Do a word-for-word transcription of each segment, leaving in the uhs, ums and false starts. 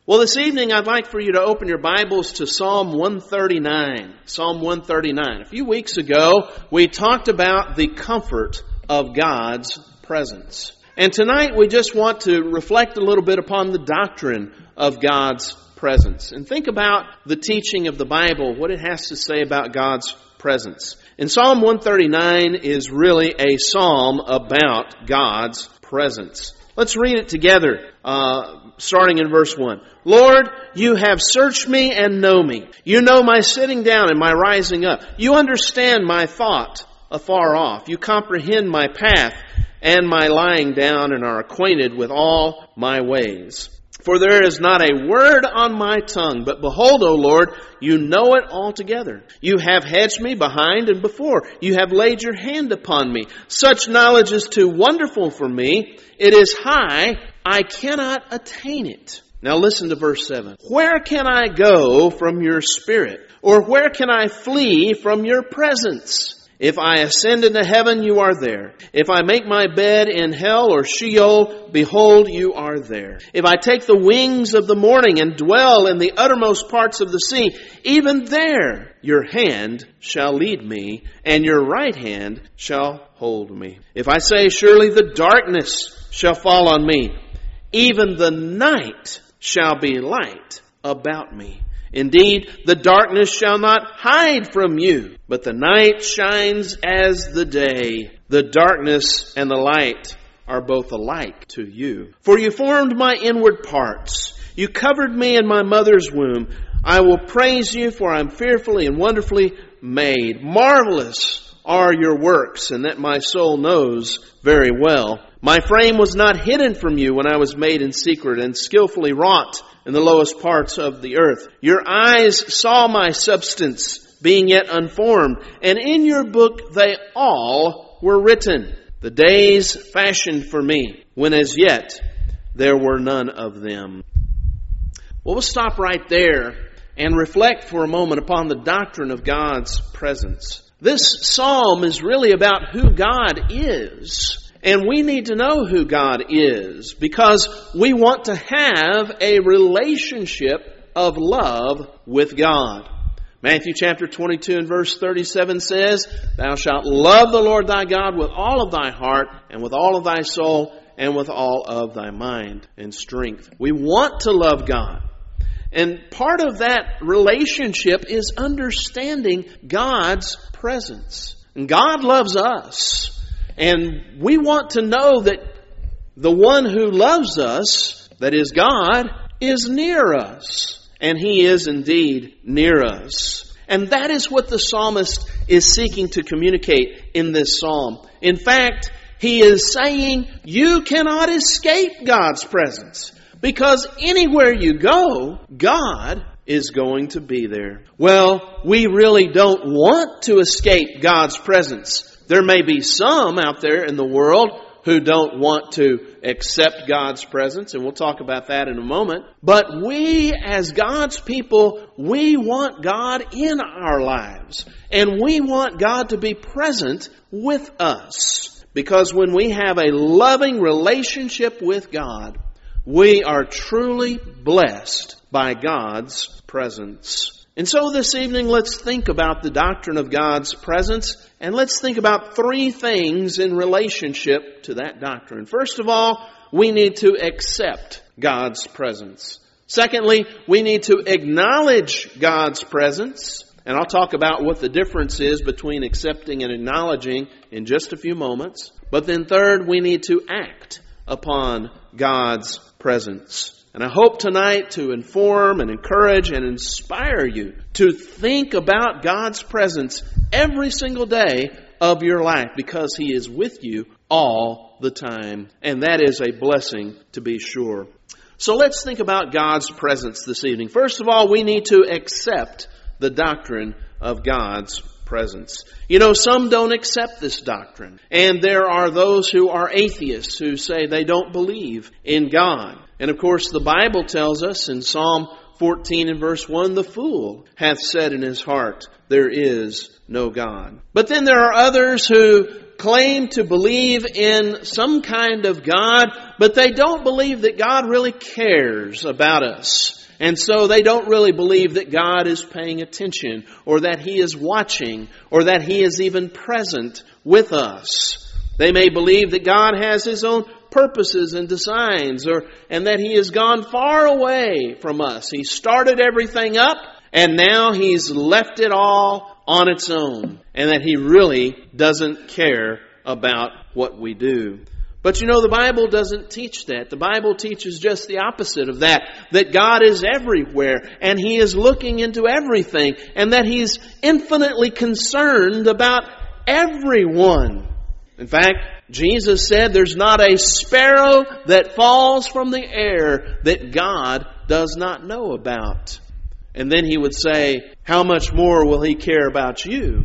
Well, this evening I'd like for you to open your Bibles to Psalm one thirty-nine. Psalm one thirty-nine. A few weeks ago, we talked about the comfort of God's presence. And tonight we just want to reflect a little bit upon the doctrine of God's presence. And think about the teaching of the Bible, what it has to say about God's presence. And Psalm one thirty-nine is really a psalm about God's presence. Let's read it together, uh, starting in verse one. Lord, you have searched me and know me. You know my sitting down and my rising up. You understand my thought afar off. You comprehend my path and my lying down and are acquainted with all my ways. For there is not a word on my tongue, but behold, O Lord, you know it altogether. You have hedged me behind and before. You have laid your hand upon me. Such knowledge is too wonderful for me. It is high. I cannot attain it. Now listen to verse seven. Where can I go from your spirit? Or where can I flee from your presence? If I ascend into heaven, you are there. If I make my bed in hell or Sheol, behold, you are there. If I take the wings of the morning and dwell in the uttermost parts of the sea, even there your hand shall lead me, and your right hand shall hold me. If I say, surely the darkness shall fall on me, even the night shall be light about me. Indeed, the darkness shall not hide from you, but the night shines as the day. The darkness and the light are both alike to you. For you formed my inward parts. You covered me in my mother's womb. I will praise you, for I am fearfully and wonderfully made. Marvelous are your works, and that my soul knows very well. My frame was not hidden from you when I was made in secret and skillfully wrought in the lowest parts of the earth. Your eyes saw my substance, being yet unformed, and in your book they all were written, the days fashioned for me, when as yet there were none of them. Well, we'll stop right there and reflect for a moment upon the doctrine of God's presence. This psalm is really about who God is. And we need to know who God is because we want to have a relationship of love with God. Matthew chapter twenty-two and verse thirty-seven says, Thou shalt love the Lord thy God with all of thy heart and with all of thy soul and with all of thy mind and strength. We want to love God. And part of that relationship is understanding God's presence. And God loves us. And we want to know that the one who loves us, that is God, is near us. And He is indeed near us. And that is what the psalmist is seeking to communicate in this psalm. In fact, he is saying you cannot escape God's presence. Because anywhere you go, God is going to be there. Well, we really don't want to escape God's presence. There may be some out there in the world who don't want to accept God's presence, and we'll talk about that in a moment. But we, as God's people, we want God in our lives. And we want God to be present with us. Because when we have a loving relationship with God, we are truly blessed by God's presence. And so this evening, let's think about the doctrine of God's presence, and let's think about three things in relationship to that doctrine. First of all, we need to accept God's presence. Secondly, we need to acknowledge God's presence. And I'll talk about what the difference is between accepting and acknowledging in just a few moments. But then third, we need to act upon God's presence. And I hope tonight to inform and encourage and inspire you to think about God's presence every single day of your life because He is with you all the time. And that is a blessing to be sure. So let's think about God's presence this evening. First of all, we need to accept the doctrine of God's presence. You know, some don't accept this doctrine. And there are those who are atheists who say they don't believe in God. And of course, the Bible tells us in Psalm fourteen and verse one, the fool hath said in his heart, there is no God. But then there are others who claim to believe in some kind of God, but they don't believe that God really cares about us. And so they don't really believe that God is paying attention, or that He is watching, or that He is even present with us. They may believe that God has His own purposes and designs, or and that He has gone far away from us. He started everything up, and now He's left it all on its own, and that He really doesn't care about what we do. But you know, the Bible doesn't teach that. The Bible teaches just the opposite of that. That God is everywhere, and He is looking into everything, and that He's infinitely concerned about everyone. In fact, Jesus said there's not a sparrow that falls from the air that God does not know about. And then He would say, how much more will He care about you,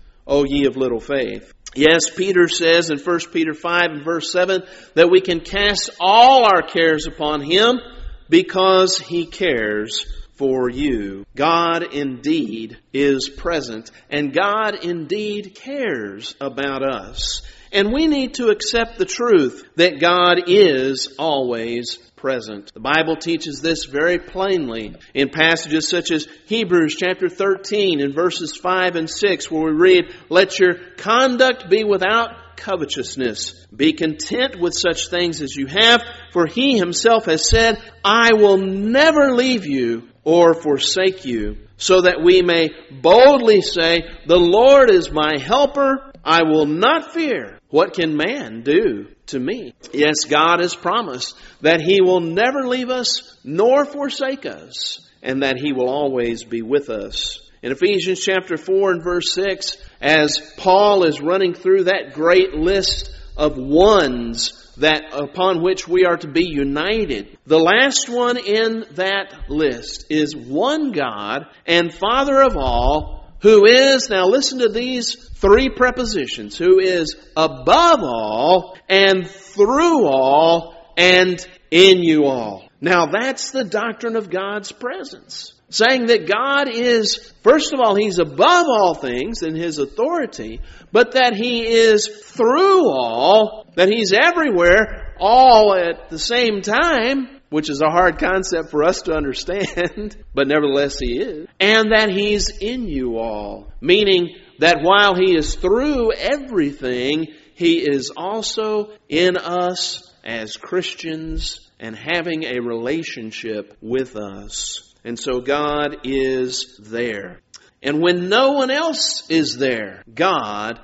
O ye of little faith? Yes, Peter says in First Peter five and verse seven that we can cast all our cares upon Him because He cares for you. God indeed is present, and God indeed cares about us. And we need to accept the truth that God is always present. The Bible teaches this very plainly in passages such as Hebrews chapter thirteen and verses five and six, where we read, let your conduct be without covetousness. Be content with such things as you have, for He Himself has said, I will never leave you or forsake you, so that we may boldly say, the Lord is my helper, I will not fear. What can man do to me? Yes, God has promised that He will never leave us nor forsake us, and that He will always be with us. In Ephesians chapter four and verse six, as Paul is running through that great list of ones that upon which we are to be united, the last one in that list is one God and Father of all, who is, now listen to these three prepositions, who is above all and through all and in you all. Now that's the doctrine of God's presence. Saying that God is, first of all, He's above all things in His authority, but that He is through all, that He's everywhere, all at the same time, which is a hard concept for us to understand, but nevertheless He is. And that He's in you all, meaning that while He is through everything, He is also in us as Christians and having a relationship with us. And so God is there. And when no one else is there, God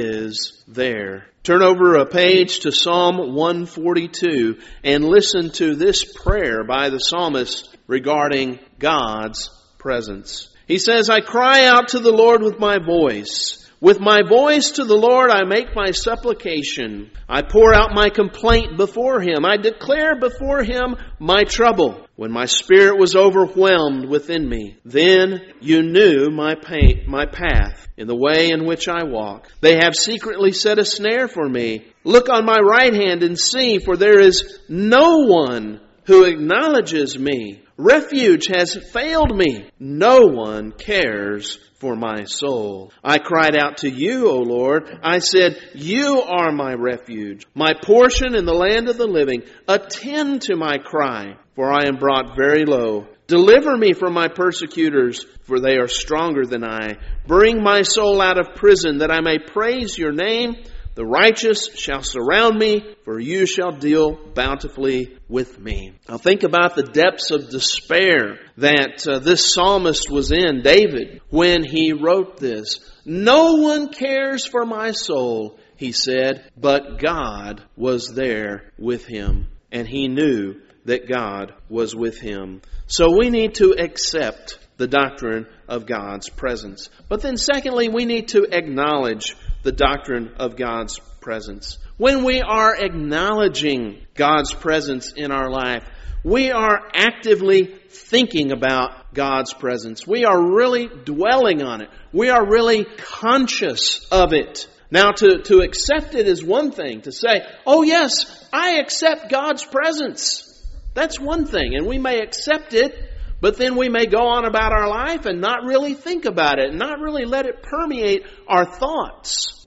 is there. Turn over a page to Psalm one forty-two and listen to this prayer by the psalmist regarding God's presence. He says, I cry out to the Lord with my voice. With my voice to the Lord I make my supplication. I pour out my complaint before Him. I declare before Him my trouble. When my spirit was overwhelmed within me, then you knew my pain, my path in the way in which I walk. They have secretly set a snare for me. Look on my right hand and see, for there is no one who acknowledges me. Refuge has failed me. No one cares for my soul. I cried out to you, O Lord. I said, you are my refuge, my portion in the land of the living. Attend to my cry, for I am brought very low. Deliver me from my persecutors, for they are stronger than I. Bring my soul out of prison, that I may praise your name. The righteous shall surround me, for you shall deal bountifully with me. Now think about the depths of despair that uh, this psalmist was in, David, when he wrote this. No one cares for my soul, he said, but God was there with him, and he knew that God was with him. So we need to accept the doctrine of God's presence. But then secondly, we need to acknowledge the doctrine of God's presence. When we are acknowledging God's presence in our life, we are actively thinking about God's presence. We are really dwelling on it. We are really conscious of it. Now, to, to accept it is one thing. To say, oh yes, I accept God's presence. That's one thing. And we may accept it, but then we may go on about our life and not really think about it, and not really let it permeate our thoughts.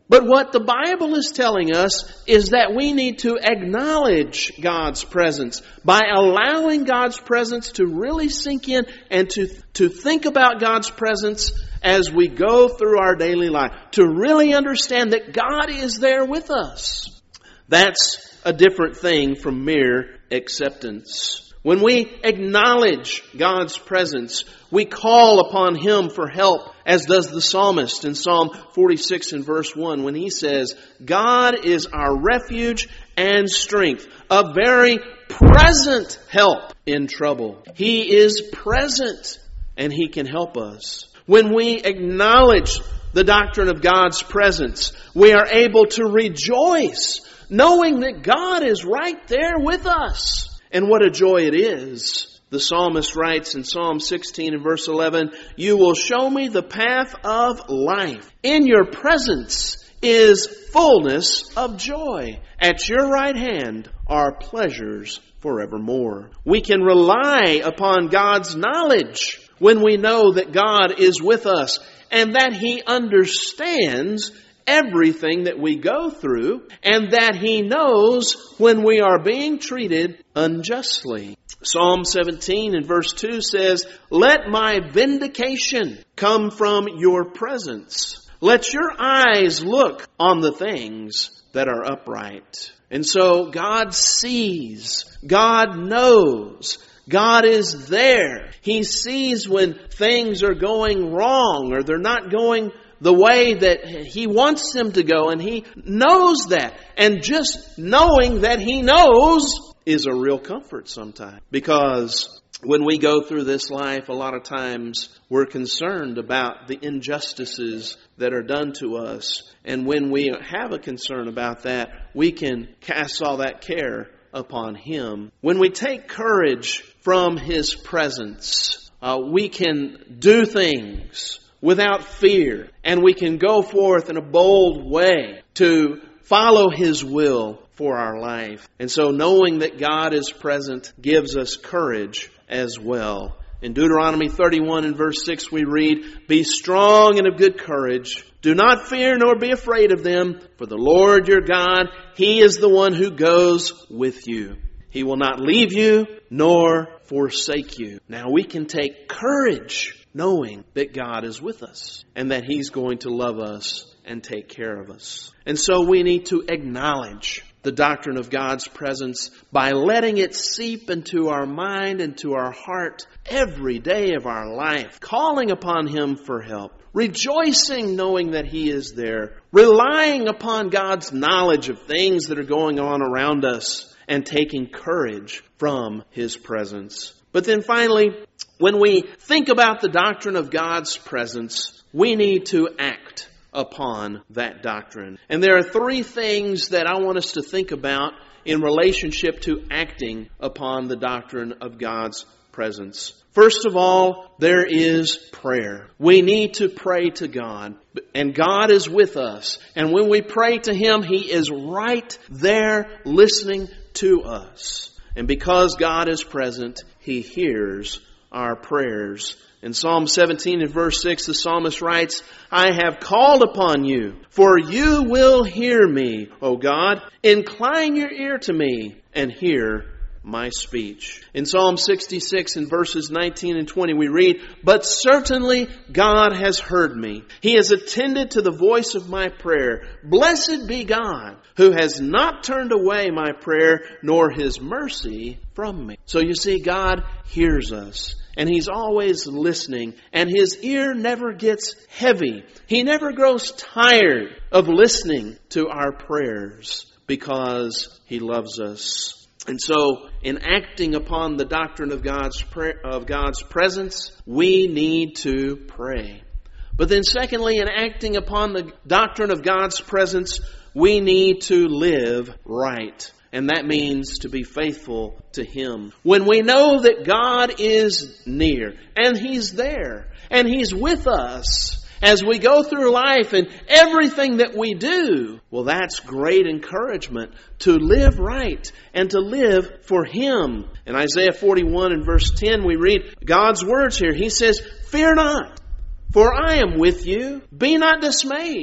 But what the Bible is telling us is that we need to acknowledge God's presence by allowing God's presence to really sink in and to, to think about God's presence as we go through our daily life. To really understand that God is there with us. That's a different thing from mere acceptance. When we acknowledge God's presence, we call upon Him for help, as does the psalmist in Psalm forty-six and verse one, when he says, God is our refuge and strength, a very present help in trouble. He is present and He can help us. When we acknowledge the doctrine of God's presence, we are able to rejoice, knowing that God is right there with us. And what a joy it is. The psalmist writes in Psalm sixteen and verse eleven, you will show me the path of life. In your presence is fullness of joy. At your right hand are pleasures forevermore. We can rely upon God's knowledge when we know that God is with us and that He understands everything that we go through, and that He knows when we are being treated unjustly. Psalm seventeen and verse two says, let my vindication come from your presence. Let your eyes look on the things that are upright. And so God sees, God knows, God is there. He sees when things are going wrong or they're not going the way that He wants them to go, and He knows that. And just knowing that He knows is a real comfort sometimes. Because when we go through this life, a lot of times we're concerned about the injustices that are done to us. And when we have a concern about that, we can cast all that care upon Him. When we take courage from His presence, uh, we can do things without fear, and we can go forth in a bold way to follow His will for our life. And so knowing that God is present gives us courage as well. In Deuteronomy thirty-one and verse six we read, be strong and of good courage. Do not fear nor be afraid of them, for the Lord your God, He is the one who goes with you. He will not leave you nor forsake you. Now we can take courage knowing that God is with us and that He's going to love us and take care of us. And so we need to acknowledge the doctrine of God's presence by letting it seep into our mind and to our heart every day of our life, calling upon Him for help, rejoicing knowing that He is there, relying upon God's knowledge of things that are going on around us, and taking courage from His presence. But then finally, when we think about the doctrine of God's presence, we need to act upon that doctrine. And there are three things that I want us to think about in relationship to acting upon the doctrine of God's presence. First of all, there is prayer. We need to pray to God, and God is with us. And when we pray to Him, He is right there listening to us. And because God is present, He hears our prayers. In Psalm seventeen and verse six, the psalmist writes, I have called upon you, for you will hear me, O God. Incline your ear to me and hear my speech. In Psalm sixty-six and verses nineteen and twenty we read, but certainly God has heard me. He has attended to the voice of my prayer. Blessed be God, who has not turned away my prayer, nor His mercy from me. So you see, God hears us. And He's always listening. And His ear never gets heavy. He never grows tired of listening to our prayers because He loves us. And so, in acting upon the doctrine of God's pre- of God's presence, we need to pray. But then secondly, in acting upon the doctrine of God's presence, we need to live right. And that means to be faithful to Him. When we know that God is near, and He's there, and He's with us as we go through life and everything that we do, well, that's great encouragement to live right and to live for Him. In Isaiah forty-one and verse ten, we read God's words here. He says, fear not, for I am with you. Be not dismayed,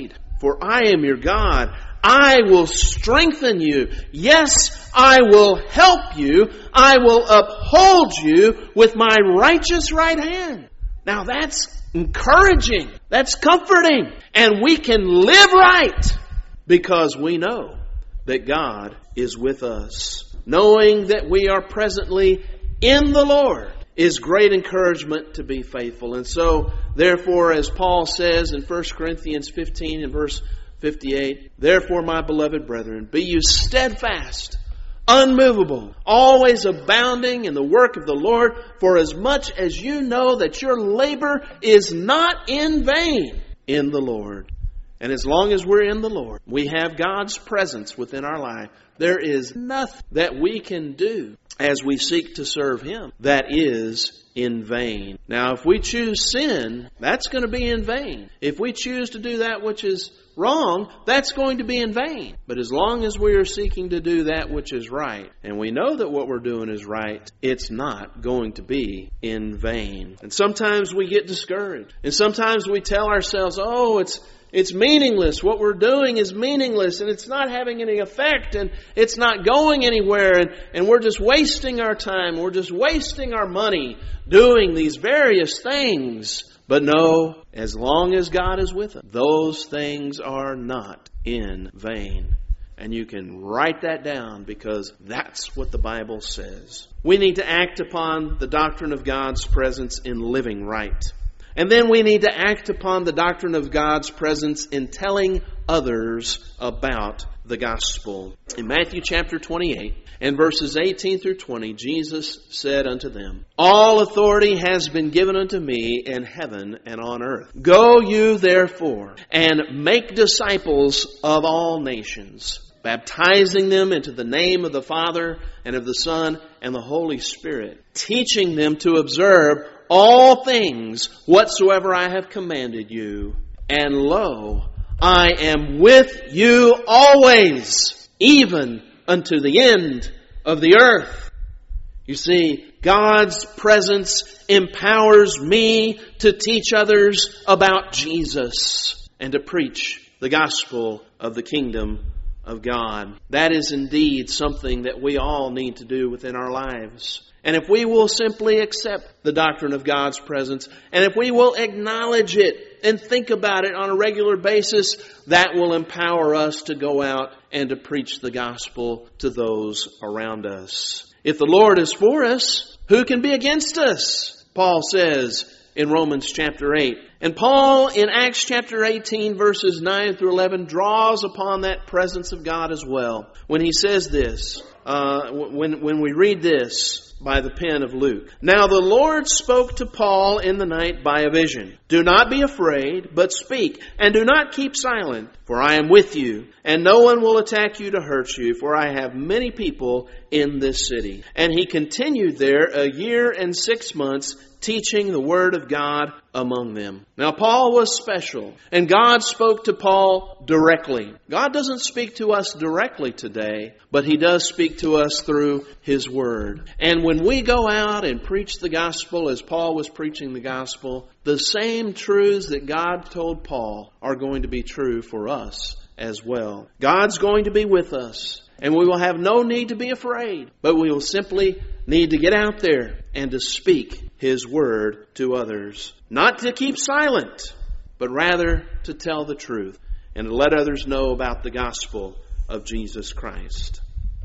for I am your God. I will strengthen you. Yes, I will help you. I will uphold you with my righteous right hand. Now that's encouraging. That's comforting. And we can live right because we know that God is with us. Knowing that we are presently in the Lord is great encouragement to be faithful. And so, therefore, as Paul says in First Corinthians fifteen and verse fifty-eight, therefore, my beloved brethren, be you steadfast, unmovable, always abounding in the work of the Lord, for as much as you know that your labor is not in vain in the Lord. And as long as we're in the Lord, we have God's presence within our life. There is nothing that we can do as we seek to serve Him that is in vain. Now, if we choose sin, that's going to be in vain. If we choose to do that which is wrong, that's going to be in vain. But as long as we are seeking to do that which is right, and we know that what we're doing is right, it's not going to be in vain. And sometimes we get discouraged. And sometimes we tell ourselves, oh, it's It's meaningless. What we're doing is meaningless, and it's not having any effect, and it's not going anywhere, and, and we're just wasting our time. We're just wasting our money doing these various things. But no, as long as God is with us, those things are not in vain. And you can write that down because that's what the Bible says. We need to act upon the doctrine of God's presence in living right. And then we need to act upon the doctrine of God's presence in telling others about the gospel. In Matthew chapter twenty-eight and verses eighteen through twenty, Jesus said unto them, all authority has been given unto me in heaven and on earth. Go you therefore and make disciples of all nations, baptizing them into the name of the Father and of the Son and the Holy Spirit, teaching them to observe all things whatsoever I have commanded you. And lo, I am with you always, even unto the end of the earth. You see, God's presence empowers me to teach others about Jesus and to preach the gospel of the kingdom of God. That is indeed something that we all need to do within our lives. And if we will simply accept the doctrine of God's presence, and if we will acknowledge it and think about it on a regular basis, that will empower us to go out and to preach the gospel to those around us. If the Lord is for us, who can be against us? Paul says in Romans chapter eight. And Paul in Acts chapter eighteen verses nine through eleven draws upon that presence of God as well. When he says this, uh, when, when we read this, by the pen of Luke. Now the Lord spoke to Paul in the night by a vision. Do not be afraid, but speak, and do not keep silent, for I am with you, and no one will attack you to hurt you, for I have many people in this city. And he continued there a year and six months, teaching the word of God among them. Now Paul was special, and God spoke to Paul directly. God doesn't speak to us directly today, but He does speak to us through His word. And when we go out and preach the gospel as Paul was preaching the gospel, the same truths that God told Paul are going to be true for us as well. God's going to be with us. And we will have no need to be afraid, but we will simply need to get out there and to speak His word to others. Not to keep silent, but rather to tell the truth and to let others know about the gospel of Jesus Christ.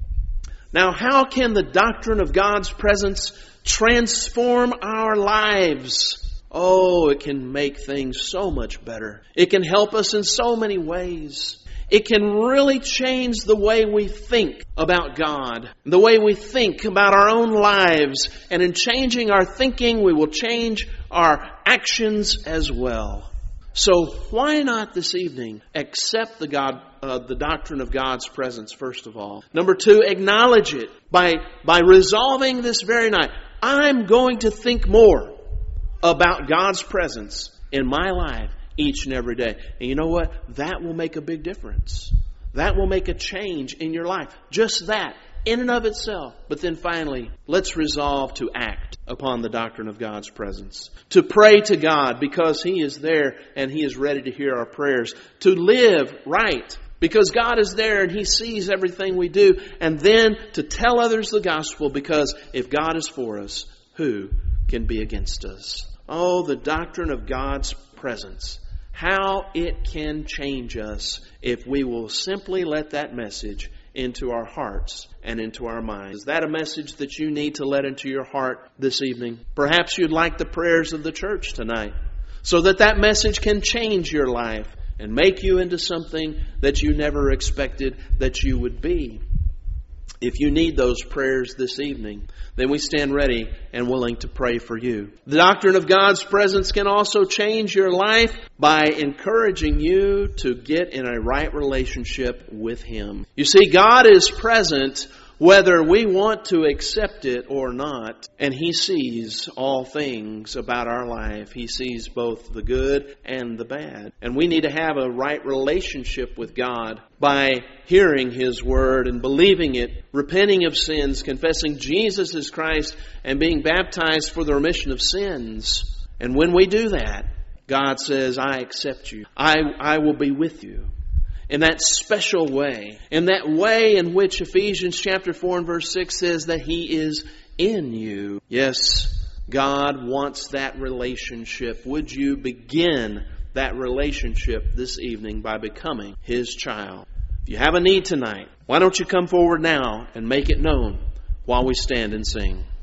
Now, how can the doctrine of God's presence transform our lives? Oh, it can make things so much better. It can help us in so many ways. It can really change the way we think about God, the way we think about our own lives. And in changing our thinking, we will change our actions as well. So why not this evening accept the God, uh, the doctrine of God's presence, first of all. Number two, acknowledge it by, by resolving this very night. I'm going to think more about God's presence in my life each and every day. And you know what? That will make a big difference. That will make a change in your life. Just that in and of itself. But then finally, let's resolve to act upon the doctrine of God's presence. To pray to God because He is there and He is ready to hear our prayers. To live right because God is there and He sees everything we do. And then to tell others the gospel, because if God is for us, who can be against us? Oh, the doctrine of God's presence. How it can change us if we will simply let that message into our hearts and into our minds. Is that a message that you need to let into your heart this evening? Perhaps you'd like the prayers of the church tonight, so that that message can change your life and make you into something that you never expected that you would be. If you need those prayers this evening, then we stand ready and willing to pray for you. The doctrine of God's presence can also change your life by encouraging you to get in a right relationship with Him. You see, God is present whether we want to accept it or not. And He sees all things about our life. He sees both the good and the bad. And we need to have a right relationship with God by hearing His Word and believing it, repenting of sins, confessing Jesus as Christ, and being baptized for the remission of sins. And when we do that, God says, I accept you. I, I will be with you. In that special way. In that way in which Ephesians chapter four and verse six says that He is in you. Yes, God wants that relationship. Would you begin that relationship this evening by becoming His child? If you have a need tonight, why don't you come forward now and make it known while we stand and sing.